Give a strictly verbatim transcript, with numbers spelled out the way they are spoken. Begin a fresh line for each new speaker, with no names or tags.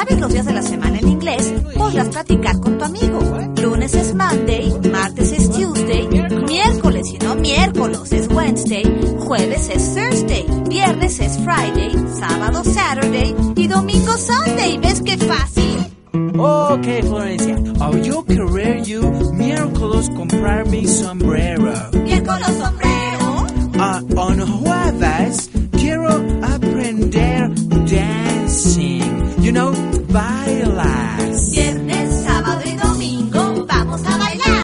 sabes los días de la semana en inglés, podrás platicar con tu amigo. Lunes es Monday, martes es Tuesday, miércoles y no miércoles es Wednesday, jueves es Thursday, viernes es Friday, sábado Saturday y domingo Sunday. ¿Ves qué fácil?
Ok, Florencia. Oh, yo querer you miércoles comprar mi sombrero.
Miércoles